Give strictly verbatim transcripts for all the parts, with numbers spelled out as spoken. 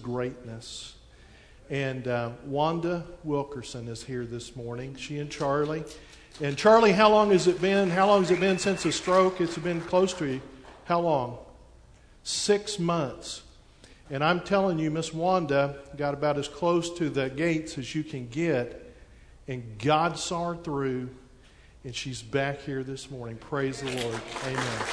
greatness. And uh, Wanda Wilkerson is here this morning. She and Charlie. And Charlie, how long has it been? How long has it been since a stroke? It's been close to how long? Six months. And I'm telling you, Miss Wanda got about as close to the gates as you can get. And God saw her through. And she's back here this morning. Praise the Lord. Amen.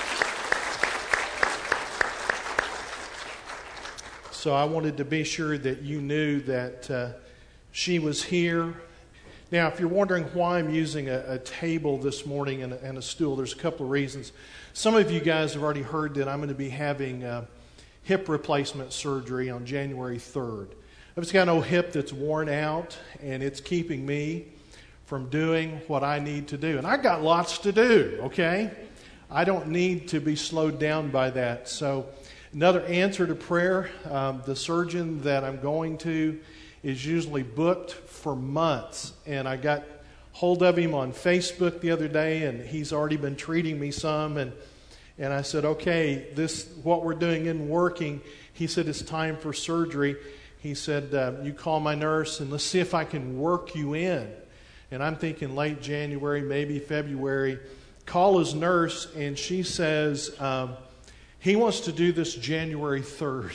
So I wanted to be sure that you knew that uh, she was here. Now, if you're wondering why I'm using a, a table this morning and a, and a stool, there's a couple of reasons. Some of you guys have already heard that I'm going to be having uh, hip replacement surgery on January third. I've just got an old hip that's worn out, and it's keeping me from doing what I need to do. And I got lots to do, okay? I don't need to be slowed down by that. So another answer to prayer, um, the surgeon that I'm going to is usually booked for months. And I got hold of him on Facebook the other day, and he's already been treating me some. And, and I said, okay, this what we're doing isn't working. He said, it's time for surgery. He said, uh, you call my nurse and let's see if I can work you in. And I'm thinking late January, maybe February. Call his nurse, and she says, um, he wants to do this January third.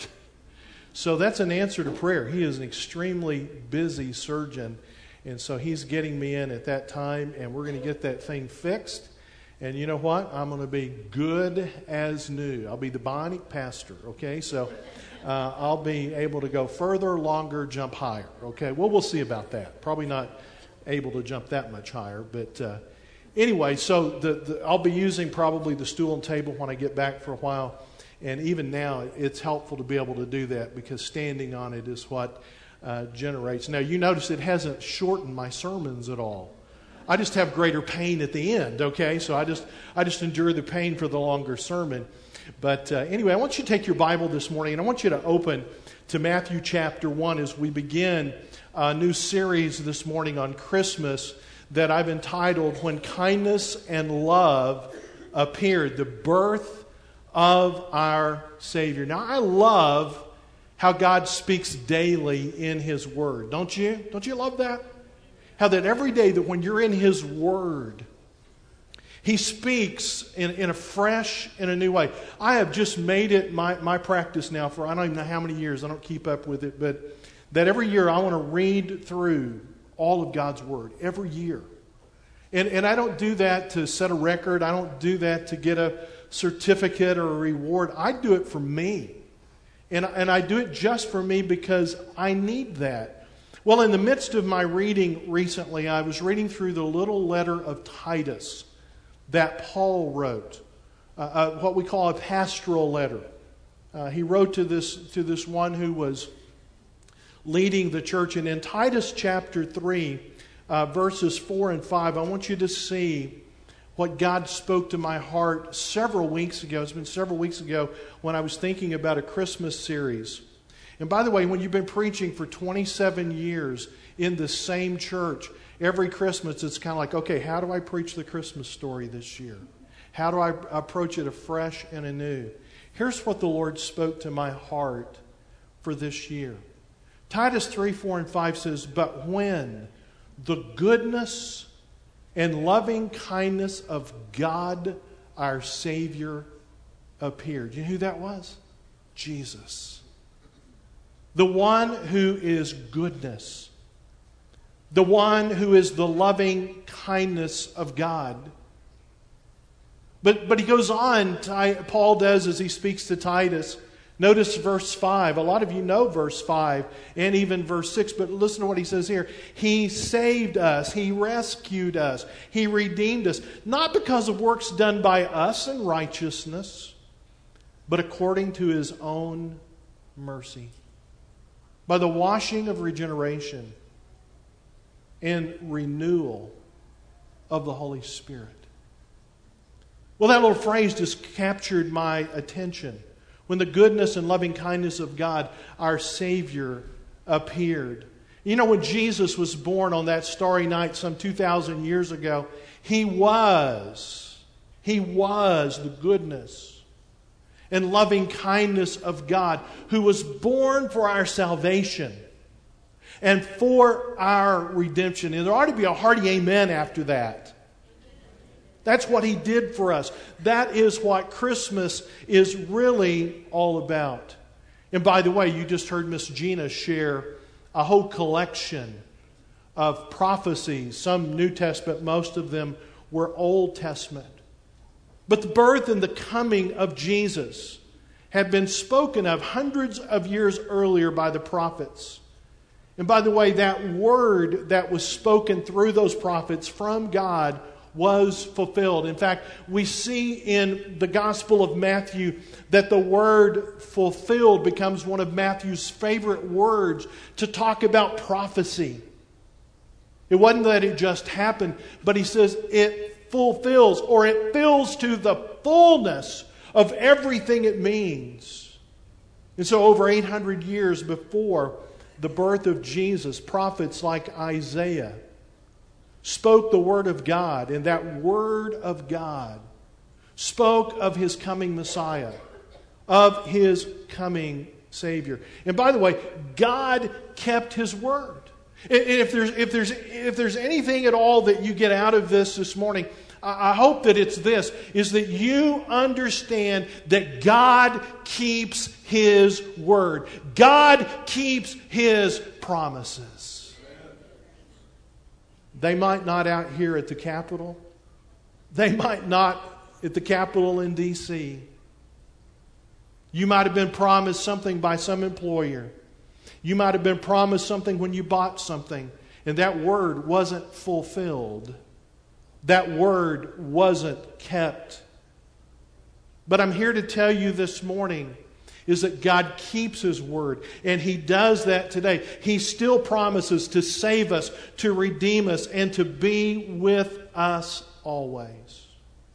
So that's an answer to prayer. He is an extremely busy surgeon, and so he's getting me in at that time, and we're going to get that thing fixed. And you know what? I'm going to be good as new. I'll be the bionic pastor, okay? So uh, I'll be able to go further, longer, jump higher, okay? Well, we'll see about that. Probably not able to jump that much higher, but uh, anyway, so the, the, I'll be using probably the stool and table when I get back for a while. And even now, it's helpful to be able to do that because standing on it is what uh, generates. Now, you notice it hasn't shortened my sermons at all. I just have greater pain at the end, okay? So I just I just endure the pain for the longer sermon. But uh, anyway, I want you to take your Bible this morning, and I want you to open to Matthew chapter one as we begin a new series this morning on Christmas that I've entitled, When Kindness and Love Appeared, the Birth of our Savior. Now, I love how God speaks daily in His Word. Don't you? Don't you love that? How that every day that when you're in His Word, He speaks in, in a fresh and a new way. I have just made it my, my practice now for I don't even know how many years. I don't keep up with it. But that every year I want to read through all of God's Word. Every year. And, and I don't do that to set a record. I don't do that to get a certificate or a reward. I do it for me. And, and I do it just for me because I need that. Well, in the midst of my reading recently, I was reading through the little letter of Titus that Paul wrote, uh, uh, what we call a pastoral letter. Uh, he wrote to this, to this one who was leading the church. And in Titus chapter three, uh, verses four and five, I want you to see what God spoke to my heart several weeks ago. It's been several weeks ago when I was thinking about a Christmas series. And by the way, when you've been preaching for twenty-seven years in the same church, every Christmas it's kind of like, okay, how do I preach the Christmas story this year? How do I approach it afresh and anew? Here's what the Lord spoke to my heart for this year. Titus three, four, and five says, but when the goodness and loving kindness of God, our Savior, appeared. You know who that was? Jesus. The one who is goodness. The one who is the loving kindness of God. But, but he goes on, Paul does as he speaks to Titus. Notice verse five. A lot of you know verse five and even verse six, but listen to what he says here. He saved us. He rescued us. He redeemed us. Not because of works done by us in righteousness, but according to His own mercy. By the washing of regeneration and renewal of the Holy Spirit. Well, that little phrase just captured my attention. When the goodness and loving kindness of God, our Savior, appeared. You know, when Jesus was born on that starry night some two thousand years ago, He was, He was the goodness and loving kindness of God, who was born for our salvation and for our redemption. And there ought to be a hearty amen after that. That's what He did for us. That is what Christmas is really all about. And by the way, you just heard Miss Gina share a whole collection of prophecies, some New Testament, most of them were Old Testament. But the birth and the coming of Jesus had been spoken of hundreds of years earlier by the prophets. And by the way, that word that was spoken through those prophets from God was fulfilled. In fact, we see in the Gospel of Matthew that the word fulfilled becomes one of Matthew's favorite words to talk about prophecy. It wasn't that it just happened, but he says it fulfills, or it fills to the fullness of everything it means. And so over eight hundred years before the birth of Jesus, prophets like Isaiah spoke the Word of God, and that Word of God spoke of His coming Messiah, of His coming Savior. And by the way, God kept His Word. And if there's, if there's, if there's anything at all that you get out of this this morning, I hope that it's this, is that you understand that God keeps His Word. God keeps His promises. They might not out here at the Capitol. They might not at the Capitol in D C You might have been promised something by some employer. You might have been promised something when you bought something, and that word wasn't fulfilled. That word wasn't kept. But I'm here to tell you this morning is that God keeps His Word, and He does that today. He still promises to save us, to redeem us, and to be with us always.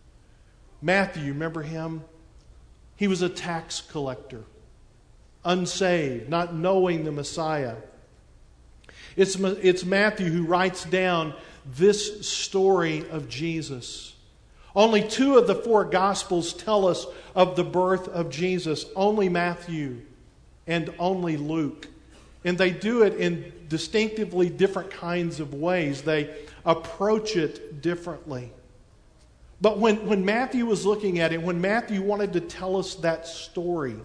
Matthew, remember him? He was a tax collector, unsaved, not knowing the Messiah. It's, it's Matthew who writes down this story of Jesus. Only two of the four Gospels tell us of the birth of Jesus. Only Matthew and only Luke. And they do it in distinctively different kinds of ways. They approach it differently. But when, when Matthew was looking at it, when Matthew wanted to tell us that story,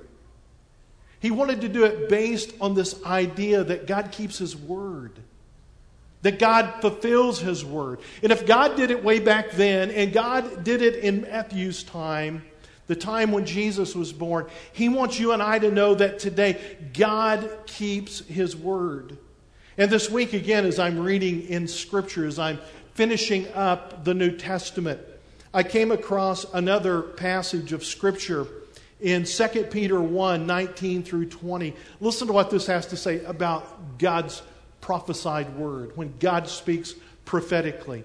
he wanted to do it based on this idea that God keeps His Word. That God fulfills His Word. And if God did it way back then, and God did it in Matthew's time, the time when Jesus was born, He wants you and I to know that today God keeps His Word. And this week again, as I'm reading in Scripture, as I'm finishing up the New Testament, I came across another passage of Scripture in Second Peter one, nineteen through twenty. Listen to what this has to say about God's prophesied word, when God speaks prophetically.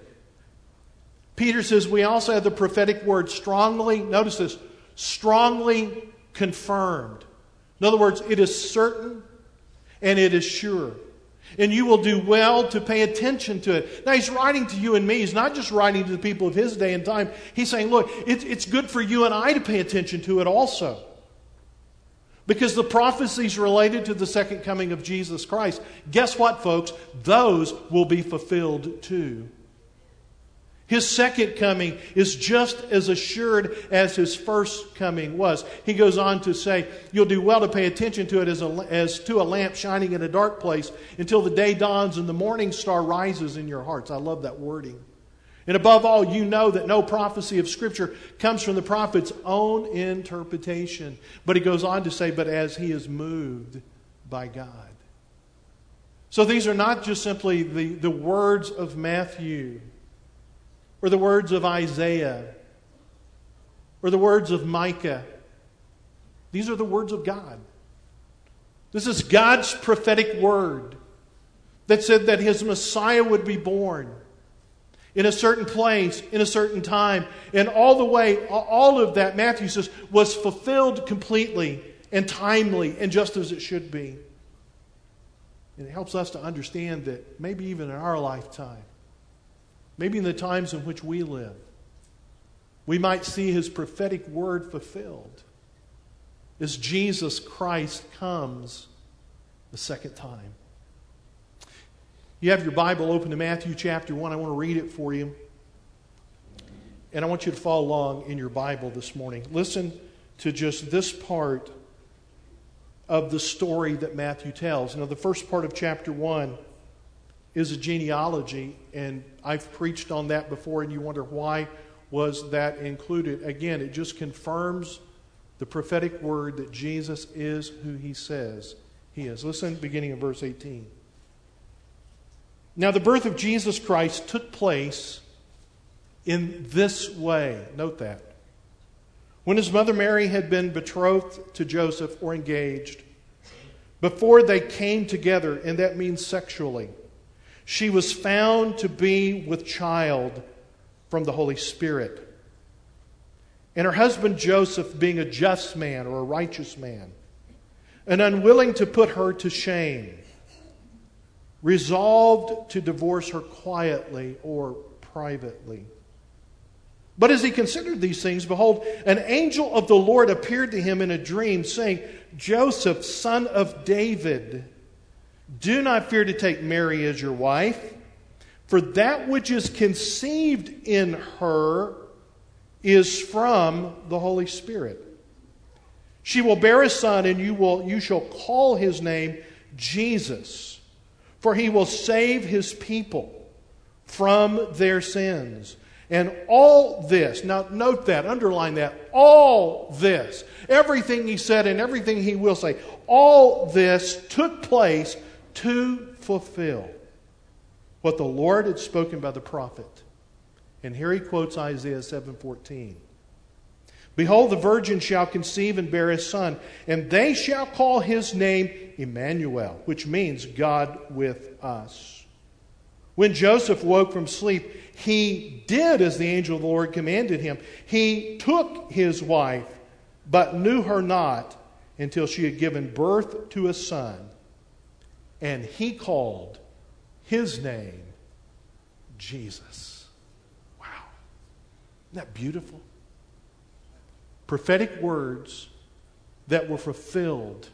Peter says we also have the prophetic word strongly, notice this, strongly confirmed. In other words, it is certain and it is sure. And you will do well to pay attention to it. Now he's writing to you and me. He's not just writing to the people of his day and time. He's saying, look, it, it's good for you and I to pay attention to it also. Because the prophecies related to the second coming of Jesus Christ, guess what, folks? Those will be fulfilled too. His second coming is just as assured as His first coming was. He goes on to say, you'll do well to pay attention to it as, a, as to a lamp shining in a dark place until the day dawns and the morning star rises in your hearts. I love that wording. And above all, you know that no prophecy of Scripture comes from the prophet's own interpretation. But he goes on to say, but as he is moved by God. So these are not just simply the, the words of Matthew, or the words of Isaiah, or the words of Micah. These are the words of God. This is God's prophetic word that said that His Messiah would be born in a certain place, in a certain time. And all the way, all of that, Matthew says, was fulfilled completely and timely and just as it should be. And it helps us to understand that maybe even in our lifetime, maybe in the times in which we live, we might see His prophetic word fulfilled. as Jesus Christ comes the second time. You have your Bible open to Matthew chapter one. I want to read it for you. And I want you to follow along in your Bible this morning. Listen to just this part of the story that Matthew tells. Now, the first part of chapter one is a genealogy, and I've preached on that before, and you wonder why was that included. Again, it just confirms the prophetic word that Jesus is who he says he is. Listen, beginning in verse eighteen. Now, the birth of Jesus Christ took place in this way. Note that. When his mother Mary had been betrothed to Joseph or engaged, before they came together, and that means sexually, she was found to be with child from the Holy Spirit. And her husband Joseph, being a just man or a righteous man, and unwilling to put her to shame, resolved to divorce her quietly or privately. But as he considered these things, behold, an angel of the Lord appeared to him in a dream, saying, Joseph, son of David, do not fear to take Mary as your wife, for that which is conceived in her is from the Holy Spirit. She will bear a son, and you will you shall call his name Jesus, for he will save his people from their sins. And all this, now note that, underline that, all this, everything he said and everything he will say, all this took place to fulfill what the Lord had spoken by the prophet. And here he quotes Isaiah seven fourteen. Behold, the virgin shall conceive and bear a son, and they shall call his name Emmanuel, which means God with us. When Joseph woke from sleep, he did as the angel of the Lord commanded him. He took his wife, but knew her not until she had given birth to a son. And he called his name Jesus. Wow. Isn't that beautiful? Prophetic words that were fulfilled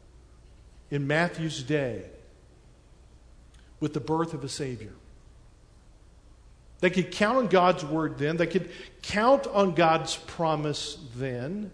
in Matthew's day with the birth of a Savior. They could count on God's word then. They could count on God's promise then.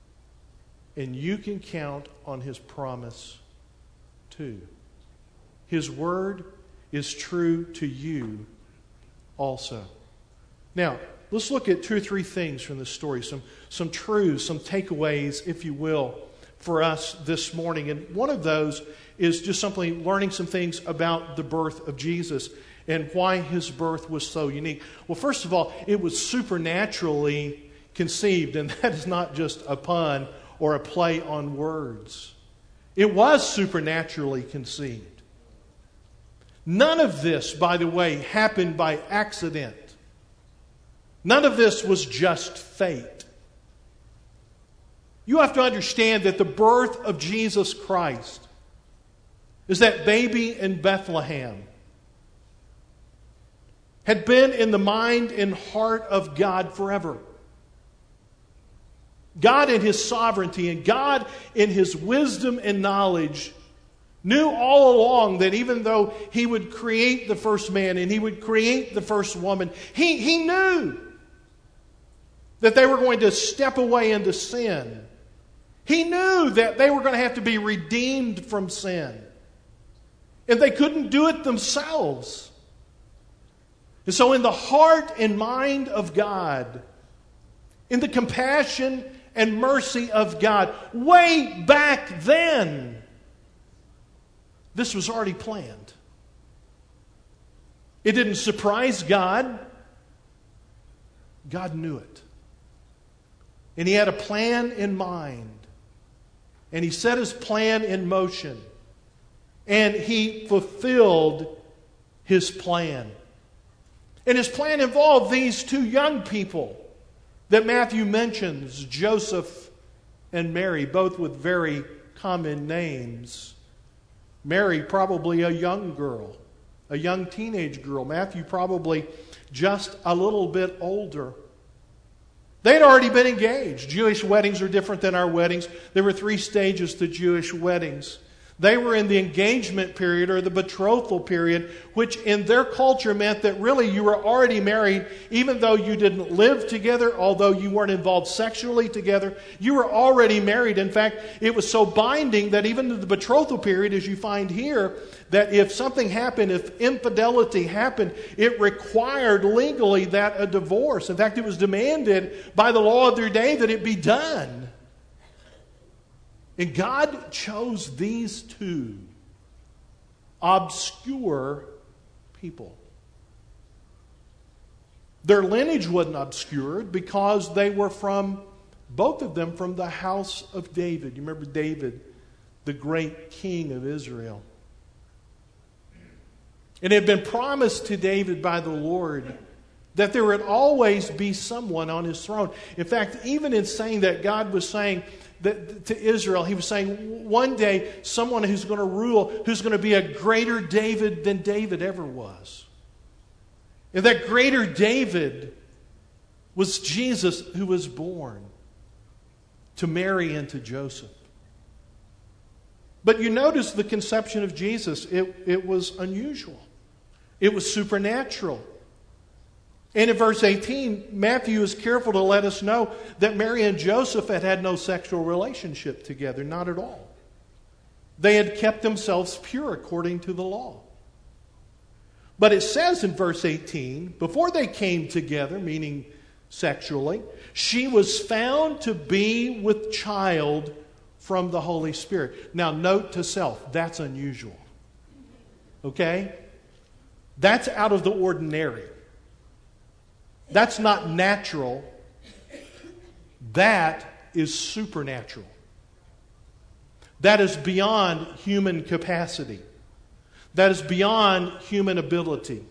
And you can count on his promise too. His word is true to you also. Now, let's look at two or three things from this story. Some, some truths, some takeaways, if you will, for us this morning. And one of those is just simply learning some things about the birth of Jesus and why his birth was so unique. Well, first of all, it was supernaturally conceived, and that is not just a pun or a play on words. It was supernaturally conceived. None of this, by the way, happened by accident. None of this was just fate. You have to understand that the birth of Jesus Christ is that baby in Bethlehem had been in the mind and heart of God forever. God in his sovereignty and God in his wisdom and knowledge knew all along that even though he would create the first man and he would create the first woman, he, he knew that they were going to step away into sin. He knew that they were going to have to be redeemed from sin. And they couldn't do it themselves. And so in the heart and mind of God, in the compassion and mercy of God, way back then, this was already planned. It didn't surprise God. God knew it. And he had a plan in mind. And he set his plan in motion. And he fulfilled his plan. And his plan involved these two young people that Matthew mentions, Joseph and Mary, both with very common names. Mary, probably a young girl, a young teenage girl. Matthew, probably just a little bit older. They'd already been engaged. Jewish weddings are different than our weddings. There were three stages to Jewish weddings. They were in the engagement period or the betrothal period, which in their culture meant that really you were already married, even though you didn't live together, although you weren't involved sexually together. You were already married. In fact, it was so binding that even in the betrothal period, as you find here, that if something happened, if infidelity happened, it required legally that a divorce. In fact, it was demanded by the law of their day that it be done. And God chose these two obscure people. Their lineage wasn't obscured because they were from, both of them, from the house of David. You remember David, the great king of Israel. And it had been promised to David by the Lord that there would always be someone on his throne. In fact, even in saying that, God was saying that to Israel, He was saying one day someone who's going to rule, who's going to be a greater David than David ever was. And that greater David was Jesus, who was born to Mary and to Joseph. But you notice the conception of Jesus, it, it was unusual. It was supernatural. And in verse eighteen, Matthew is careful to let us know that Mary and Joseph had had no sexual relationship together, not at all. They had kept themselves pure according to the law. But it says in verse eighteen, before they came together, meaning sexually, she was found to be with child from the Holy Spirit. Now note to self, that's unusual. Okay? That's out of the ordinary. That's not natural. That is supernatural. That is beyond human capacity. That is beyond human ability.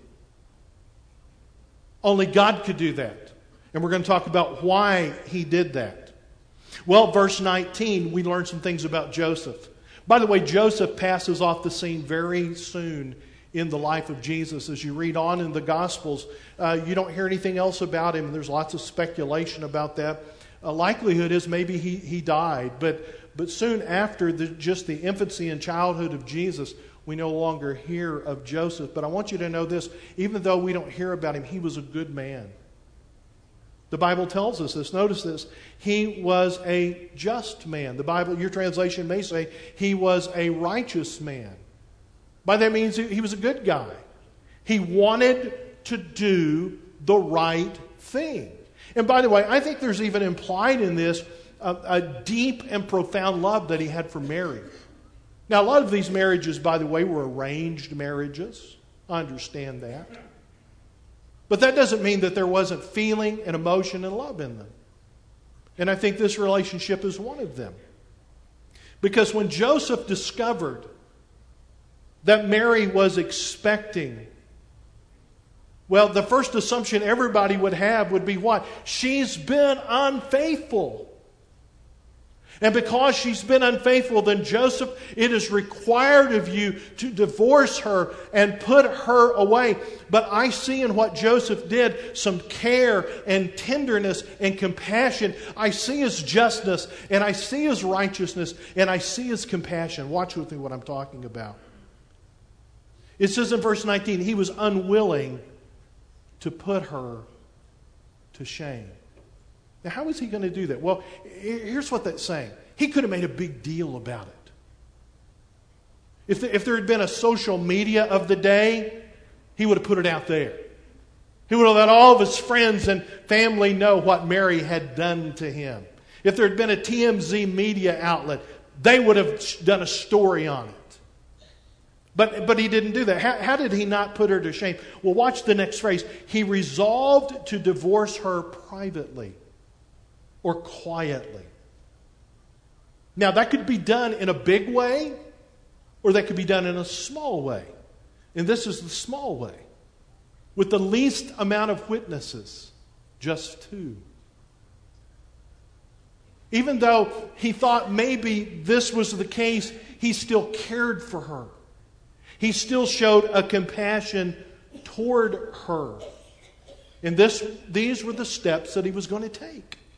Only God could do that. And we're going to talk about why He did that. Well, verse nineteen, we learn some things about Joseph. By the way, Joseph passes off the scene very soon in the life of Jesus. As you read on in the Gospels, uh, you don't hear anything else about him. There's lots of speculation about that. A likelihood is maybe he, he died. But, but soon after the, just the infancy and childhood of Jesus, we no longer hear of Joseph. But I want you to know this. Even though we don't hear about him, he was a good man. The Bible tells us this. Notice this. He was a just man. The Bible, your translation may say, he was a righteous man. By that means he was a good guy. He wanted to do the right thing. And by the way, I think there's even implied in this a, a deep and profound love that he had for Mary. Now, a lot of these marriages, by the way, were arranged marriages. I understand that. But that doesn't mean that there wasn't feeling and emotion and love in them. And I think this relationship is one of them. Because when Joseph discovered that Mary was expecting, well, the first assumption everybody would have would be what? She's been unfaithful. And because she's been unfaithful, then Joseph, it is required of you to divorce her and put her away. But I see in what Joseph did some care and tenderness and compassion. I see his justness and I see his righteousness and I see his compassion. Watch with me what I'm talking about. It says in verse nineteen, he was unwilling to put her to shame. Now, how is he going to do that? Well, here's what that's saying. He could have made a big deal about it. If there, if there had been a social media of the day, he would have put it out there. He would have let all of his friends and family know what Mary had done to him. If there had been a T M Z media outlet, they would have done a story on it. But, but he didn't do that. How, how did he not put her to shame? Well, watch the next phrase. He resolved to divorce her privately or quietly. Now, that could be done in a big way or that could be done in a small way. And this is the small way. With the least amount of witnesses, just two. Even though he thought maybe this was the case, he still cared for her. He still showed a compassion toward her. And this, these were the steps that he was going to take.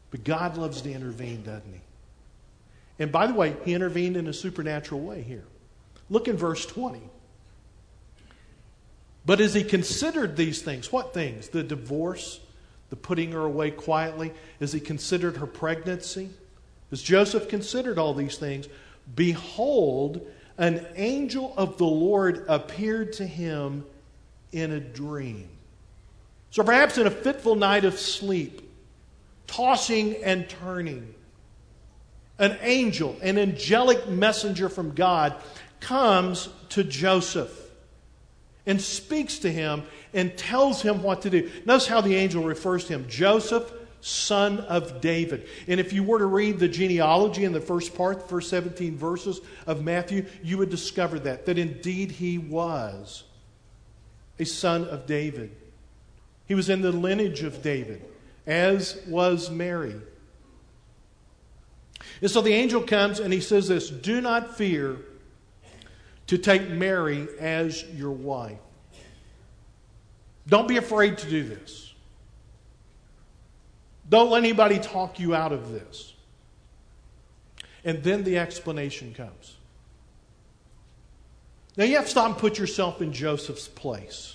But God loves to intervene, doesn't He? And by the way, He intervened in a supernatural way here. Look in verse twenty. But as He considered these things, what things? The divorce, the putting her away quietly, as He considered her pregnancy, as Joseph considered all these things, behold, an angel of the Lord appeared to him in a dream. So perhaps in a fitful night of sleep, tossing and turning, an angel, an angelic messenger from God, comes to Joseph and speaks to him and tells him what to do. Notice how the angel refers to him. Joseph, son of David. And if you were to read the genealogy in the first part, the first seventeen verses of Matthew, you would discover that, that indeed he was a son of David. He was in the lineage of David, as was Mary. And so the angel comes and he says this, do not fear to take Mary as your wife. Don't be afraid to do this. Don't let anybody talk you out of this. And then the explanation comes. Now you have to stop and put yourself in Joseph's place.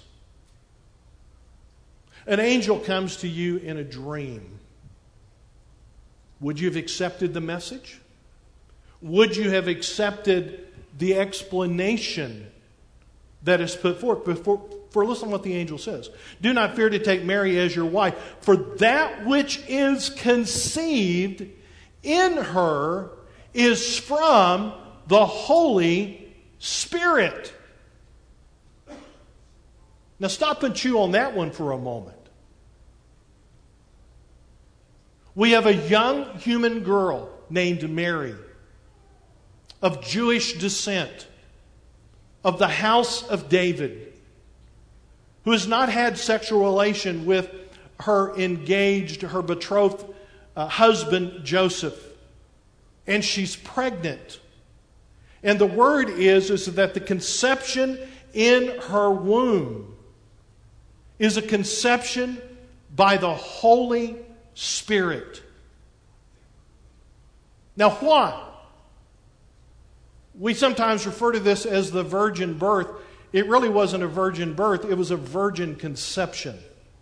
An angel comes to you in a dream. Would you have accepted the message? Would you have accepted the explanation that is put forth? Before, for listen to what the angel says. Do not fear to take Mary as your wife, for that which is conceived in her is from the Holy Spirit. Now stop and chew on that one for a moment. We have a young human girl named Mary, of Jewish descent, of the house of David, who has not had sexual relation with her engaged, her betrothed uh, husband, Joseph. And she's pregnant. And the word is, is that the conception in her womb is a conception by the Holy Spirit. Now why? We sometimes refer to this as the virgin birth. It really wasn't a virgin birth, it was a virgin conception.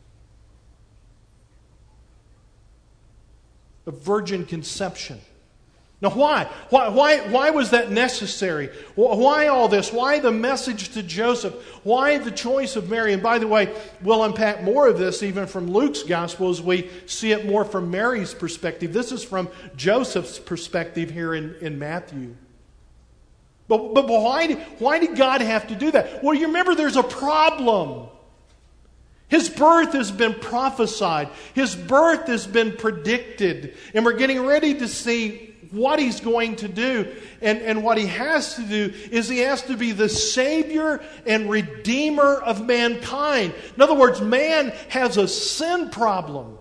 A virgin conception. Now why? Why, why, why was that necessary? Why all this? Why the message to Joseph? Why the choice of Mary? And by the way, we'll unpack more of this even from Luke's gospel as we see it more from Mary's perspective. This is from Joseph's perspective here in, in Matthew. But, but why, did, why did God have to do that? Well, you remember there's a problem. His birth has been prophesied. His birth has been predicted. And we're getting ready to see what He's going to do. And, and what He has to do is He has to be the Savior and Redeemer of mankind. In other words, man has a sin problem.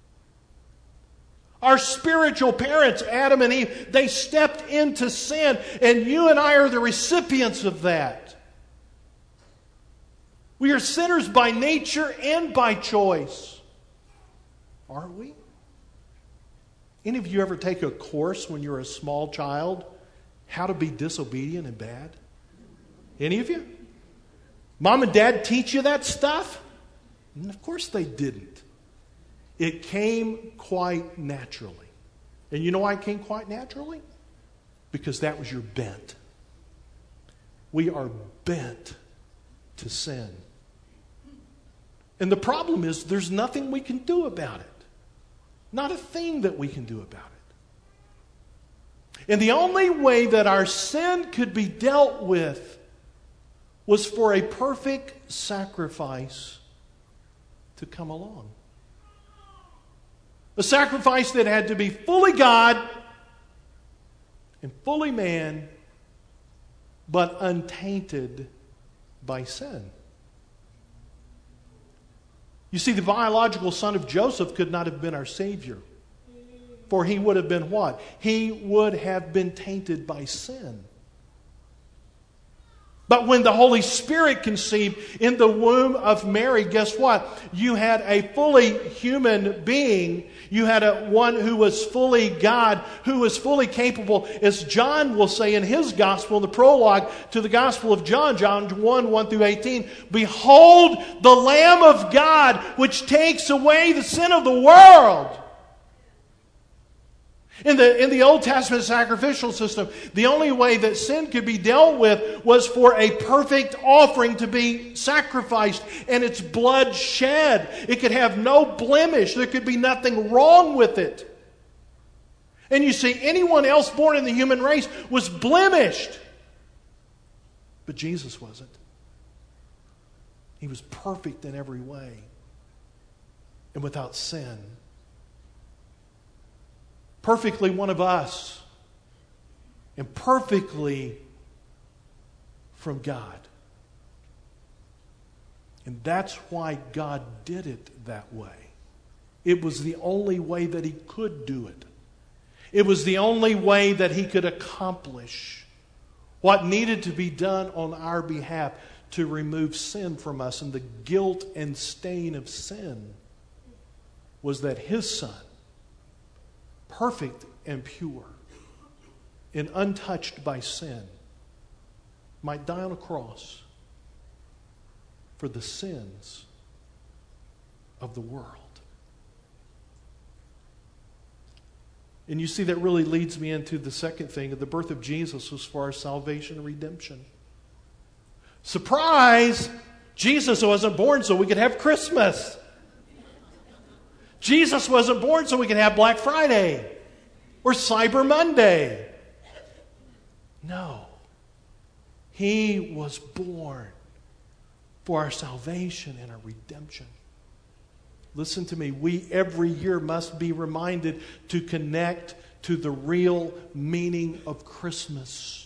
Our spiritual parents, Adam and Eve, they stepped into sin, and you and I are the recipients of that. We are sinners by nature and by choice. Aren't we? Any of you ever take a course when you're a small child, how to be disobedient and bad? Any of you? Mom and Dad teach you that stuff? And of course they didn't. It came quite naturally. And you know why it came quite naturally? Because that was your bent. We are bent to sin. And the problem is there's nothing we can do about it. Not a thing that we can do about it. And the only way that our sin could be dealt with was for a perfect sacrifice to come along. A sacrifice that had to be fully God and fully man, but untainted by sin. You see, the biological son of Joseph could not have been our Savior. For he would have been what? He would have been tainted by sin. But when the Holy Spirit conceived in the womb of Mary, guess what? You had a fully human being. You had a one who was fully God, who was fully capable, as John will say in his gospel, the prologue to the Gospel of John, John one, one through eighteen, "Behold the Lamb of God, which takes away the sin of the world." In the, in the Old Testament sacrificial system, the only way that sin could be dealt with was for a perfect offering to be sacrificed and its blood shed. It could have no blemish. There could be nothing wrong with it. And you see, anyone else born in the human race was blemished. But Jesus wasn't. He was perfect in every way and without sin. Perfectly one of us, and perfectly from God. And that's why God did it that way. It was the only way that He could do it. It was the only way that He could accomplish what needed to be done on our behalf to remove sin from us. And the guilt and stain of sin was that His Son, perfect and pure and untouched by sin, might die on a cross for the sins of the world. And you see, that really leads me into the second thing. The birth of Jesus was for our salvation and redemption. Surprise! Jesus wasn't born so we could have Christmas. Jesus wasn't born so we could have Black Friday or Cyber Monday. No. He was born for our salvation and our redemption. Listen to me. We every year must be reminded to connect to the real meaning of Christmas.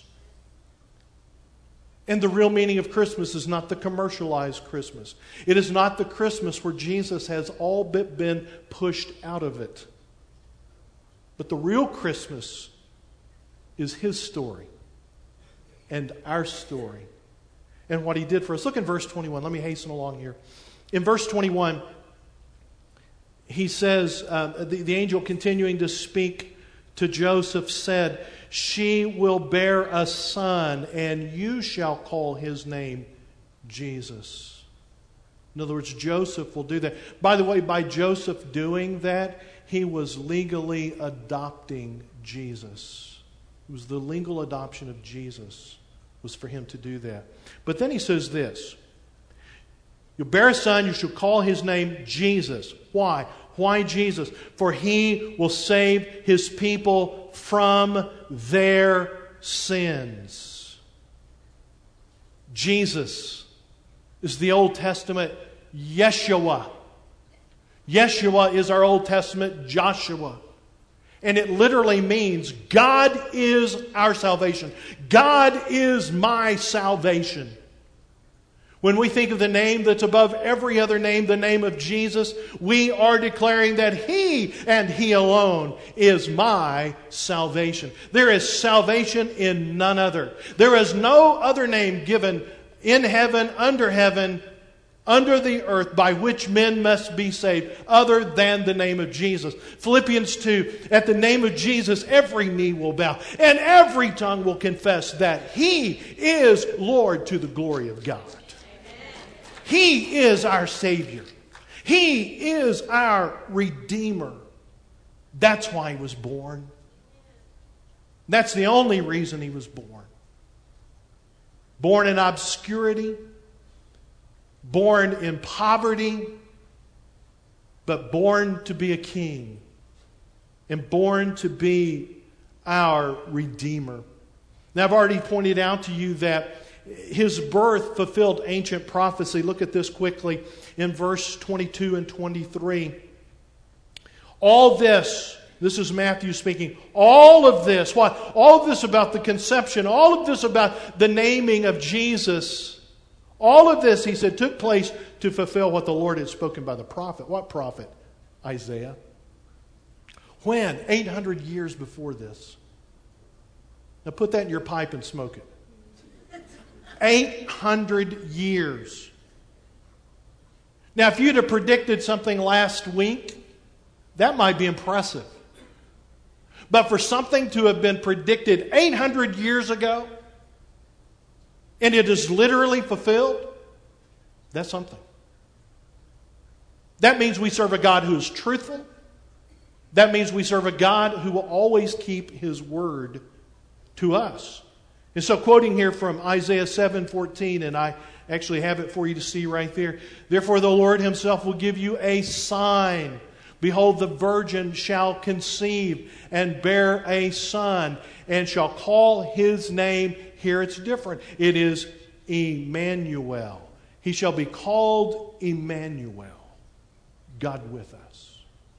And the real meaning of Christmas is not the commercialized Christmas. It is not the Christmas where Jesus has all but been pushed out of it. But the real Christmas is His story and our story and what He did for us. Look in verse twenty-one. Let me hasten along here. In verse twenty-one, he says, uh, the, the angel continuing to speak to Joseph said, "She will bear a son, and you shall call his name Jesus." In other words, Joseph will do that. By the way, by Joseph doing that, he was legally adopting Jesus. It was the legal adoption of Jesus was for him to do that. But then he says this, "You'll bear a son, you shall call his name Jesus." Why? Why Jesus? "For he will save his people from their sins." Jesus is the Old Testament Yeshua. Yeshua is our Old Testament Joshua. And it literally means God is our salvation. God is my salvation. When we think of the name that's above every other name, the name of Jesus, we are declaring that He and He alone is my salvation. There is salvation in none other. There is no other name given in heaven, under heaven, under the earth, by which men must be saved, other than the name of Jesus. Philippians two, "At the name of Jesus, every knee will bow, and every tongue will confess that He is Lord, to the glory of God." He is our Savior. He is our Redeemer. That's why He was born. That's the only reason He was born. Born in obscurity, born in poverty, but born to be a king, and born to be our Redeemer. Now, I've already pointed out to you that His birth fulfilled ancient prophecy. Look at this quickly in verse twenty-two and twenty-three. All this, this is Matthew speaking, all of this, what? All of this about the conception, all of this about the naming of Jesus, all of this, he said, took place to fulfill what the Lord had spoken by the prophet. What prophet? Isaiah. When? eight hundred years before this. Now put that in your pipe and smoke it. eight hundred years. Now, if you'd have predicted something last week, that might be impressive. But for something to have been predicted eight hundred years ago, and it is literally fulfilled, that's something. That means we serve a God who is truthful. That means we serve a God who will always keep His word to us. And so quoting here from Isaiah seven fourteen, and I actually have it for you to see right there. Therefore the Lord Himself will give you a sign. Behold, the virgin shall conceive and bear a son, and shall call His name, here it's different, it is Emmanuel. He shall be called Emmanuel, God with us.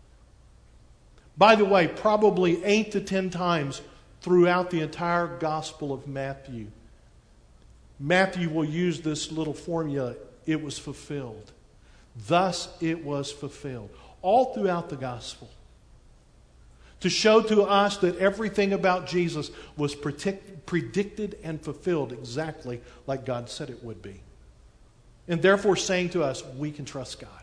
By the way, probably eight to ten times throughout the entire Gospel of Matthew, Matthew will use this little formula, it was fulfilled. Thus it was fulfilled. All throughout the Gospel. To show to us that everything about Jesus was predict, predicted and fulfilled exactly like God said it would be. And therefore saying to us, we can trust God.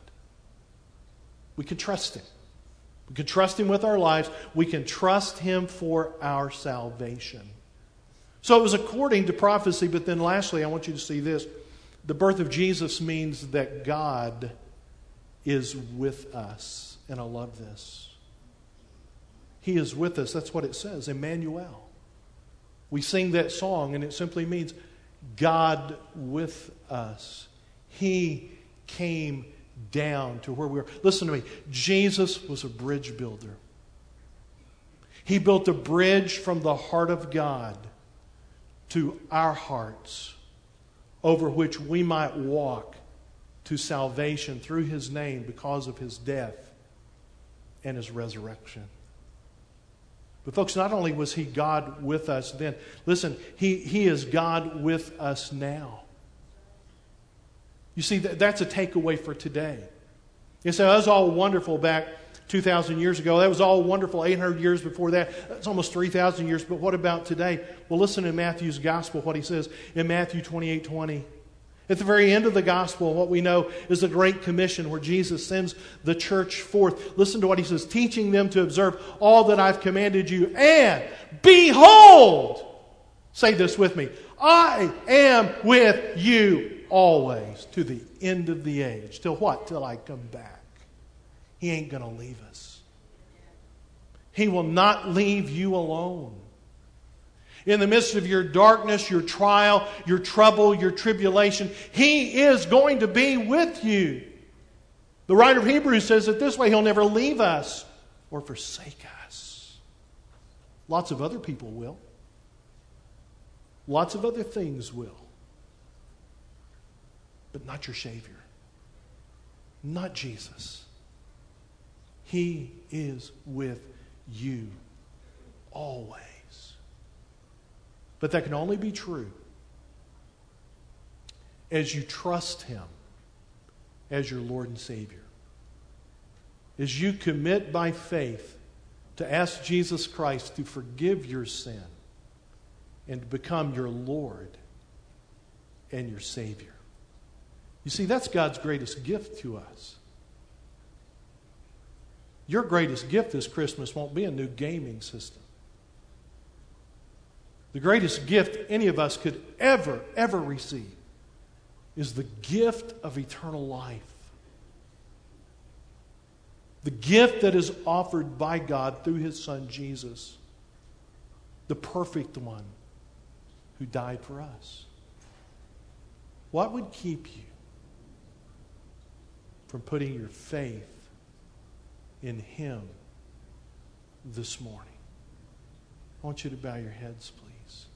We can trust Him. We can trust Him with our lives. We can trust Him for our salvation. So it was according to prophecy, but then lastly, I want you to see this. The birth of Jesus means that God is with us. And I love this. He is with us. That's what it says, Emmanuel. We sing that song, and it simply means God with us. He came down to where we are. Listen to me. Jesus was a bridge builder. He built a bridge from the heart of God to our hearts, over which we might walk to salvation through His name because of His death and His resurrection. But folks, not only was He God with us then, listen, He, he is God with us now. You see, that, that's a takeaway for today. You say, that was all wonderful back two thousand years ago. That was all wonderful eight hundred years before that. That's almost three thousand years. But what about today? Well, listen to Matthew's Gospel, what he says in Matthew twenty-eight twenty. At the very end of the Gospel, what we know is the Great Commission where Jesus sends the church forth. Listen to what He says, teaching them to observe all that I've commanded you. And behold, say this with me, I am with you always to the end of the age. Till what? Till I come back. He ain't going to leave us. He will not leave you alone. In the midst of your darkness, your trial, your trouble, your tribulation, He is going to be with you. The writer of Hebrews says it this way, He'll never leave us or forsake us. Lots of other people will. Lots of other things will. But not your Savior. Not Jesus. He is with you always. But that can only be true as you trust Him as your Lord and Savior. As you commit by faith to ask Jesus Christ to forgive your sin and to become your Lord and your Savior. You see, that's God's greatest gift to us. Your greatest gift this Christmas won't be a new gaming system. The greatest gift any of us could ever, ever receive is the gift of eternal life. The gift that is offered by God through His Son Jesus, the perfect one who died for us. What would keep you from putting your faith in Him this morning? I want you to bow your heads, please.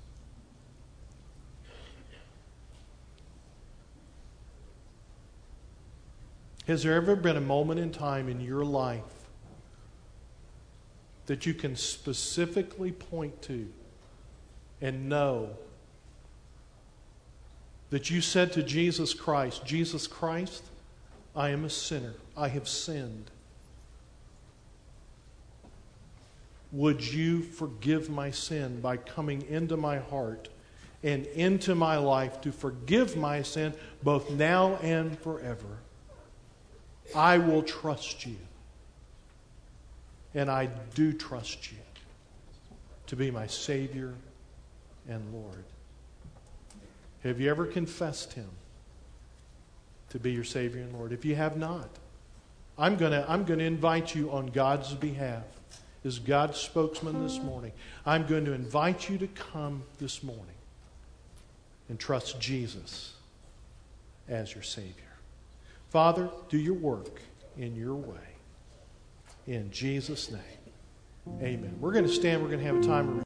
Has there ever been a moment in time in your life that you can specifically point to and know that you said to Jesus Christ, Jesus Christ, I am a sinner. I have sinned. Would you forgive my sin by coming into my heart and into my life to forgive my sin both now and forever. I will trust you. And I do trust you to be my Savior and Lord. Have you ever confessed Him to be your Savior and Lord? If you have not, I'm going to I'm going to invite you on God's behalf, as God's spokesman this morning. I'm going to invite you to come this morning and trust Jesus as your Savior. Father, do your work in your way. In Jesus' name, amen. We're going to stand. We're going to have a time of